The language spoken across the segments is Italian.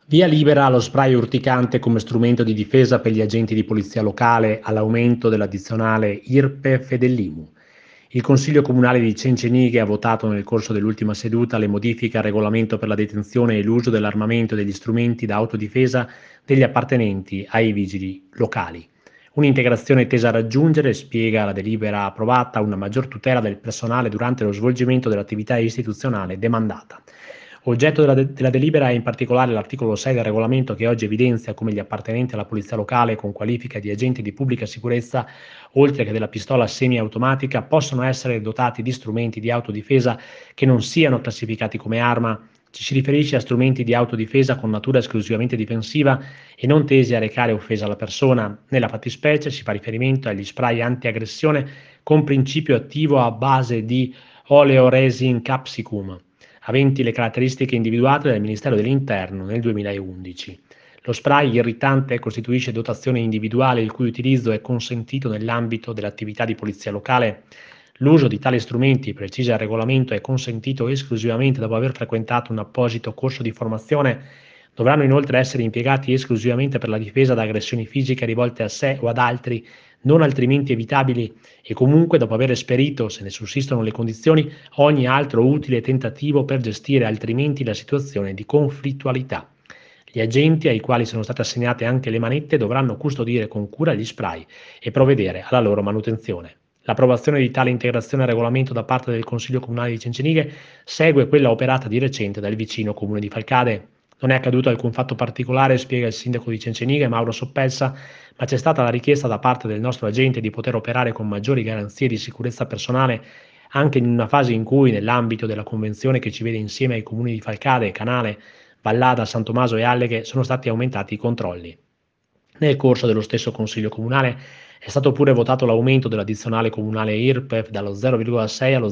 Via libera allo spray urticante come strumento di difesa per gli agenti di polizia locale all'aumento dell'addizionale IRPEF e dell'IMU. Il Consiglio Comunale di Cencenighe ha votato nel corso dell'ultima seduta le modifiche al regolamento per la detenzione e l'uso dell'armamento e degli strumenti da autodifesa degli appartenenti ai vigili locali. Un'integrazione tesa a raggiungere, spiega la delibera approvata, una maggior tutela del personale durante lo svolgimento dell'attività istituzionale demandata. Oggetto della delibera è in particolare l'articolo 6 del regolamento che oggi evidenzia come gli appartenenti alla polizia locale con qualifica di agenti di pubblica sicurezza, oltre che della pistola semiautomatica, possono essere dotati di strumenti di autodifesa che non siano classificati come arma. Ci si riferisce a strumenti di autodifesa con natura esclusivamente difensiva e non tesi a recare offesa alla persona. Nella fattispecie si fa riferimento agli spray antiaggressione con principio attivo a base di oleoresin capsicum, aventi le caratteristiche individuate dal Ministero dell'Interno nel 2011. Lo spray irritante costituisce dotazione individuale il cui utilizzo è consentito nell'ambito dell'attività di polizia locale. L'uso di tali strumenti, precisa il regolamento, è consentito esclusivamente dopo aver frequentato un apposito corso di formazione. Dovranno inoltre essere impiegati esclusivamente per la difesa da aggressioni fisiche rivolte a sé o ad altri, non altrimenti evitabili, e comunque dopo aver esperito, se ne sussistono le condizioni, ogni altro utile tentativo per gestire altrimenti la situazione di conflittualità. Gli agenti, ai quali sono state assegnate anche le manette, dovranno custodire con cura gli spray e provvedere alla loro manutenzione. L'approvazione di tale integrazione al regolamento da parte del Consiglio Comunale di Cencenighe segue quella operata di recente dal vicino comune di Falcade. Non è accaduto alcun fatto particolare, spiega il sindaco di Cencenighe, Mauro Soppelsa, ma c'è stata la richiesta da parte del nostro agente di poter operare con maggiori garanzie di sicurezza personale, anche in una fase in cui, nell'ambito della convenzione che ci vede insieme ai comuni di Falcade, Canale, Vallada, San Tommaso e Alleghe, sono stati aumentati i controlli. Nel corso dello stesso Consiglio Comunale è stato pure votato l'aumento dell'addizionale comunale IRPEF dallo 0,6 allo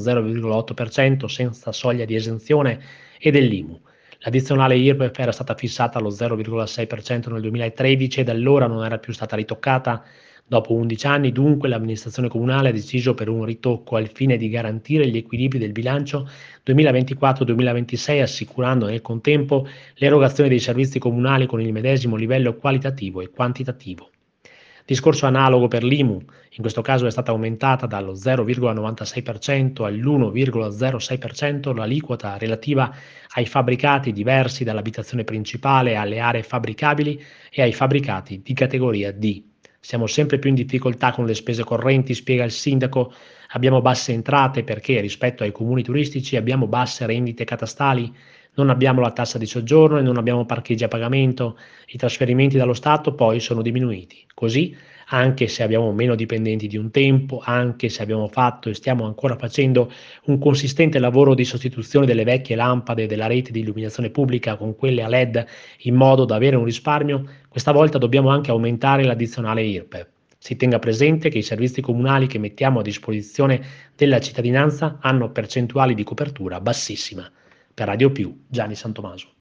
0,8% senza soglia di esenzione e dell'IMU. L'addizionale IRPEF era stata fissata allo 0,6% nel 2013 e da allora non era più stata ritoccata. Dopo 11 anni, dunque, l'amministrazione comunale ha deciso per un ritocco al fine di garantire gli equilibri del bilancio 2024-2026, assicurando nel contempo l'erogazione dei servizi comunali con il medesimo livello qualitativo e quantitativo. Discorso analogo per l'IMU, in questo caso è stata aumentata dallo 0,96% all'1,06% l'aliquota relativa ai fabbricati diversi dall'abitazione principale alle aree fabbricabili e ai fabbricati di categoria D. Siamo sempre più in difficoltà con le spese correnti, spiega il sindaco. Abbiamo basse entrate perché rispetto ai comuni turistici abbiamo basse rendite catastali, non abbiamo la tassa di soggiorno e non abbiamo parcheggi a pagamento. I trasferimenti dallo Stato poi sono diminuiti. Così, anche se abbiamo meno dipendenti di un tempo, anche se abbiamo fatto e stiamo ancora facendo un consistente lavoro di sostituzione delle vecchie lampade della rete di illuminazione pubblica con quelle a LED in modo da avere un risparmio, questa volta dobbiamo anche aumentare l'addizionale IRPEF. Si tenga presente che i servizi comunali che mettiamo a disposizione della cittadinanza hanno percentuali di copertura bassissima. Per Radio Più, Gianni Santomaso.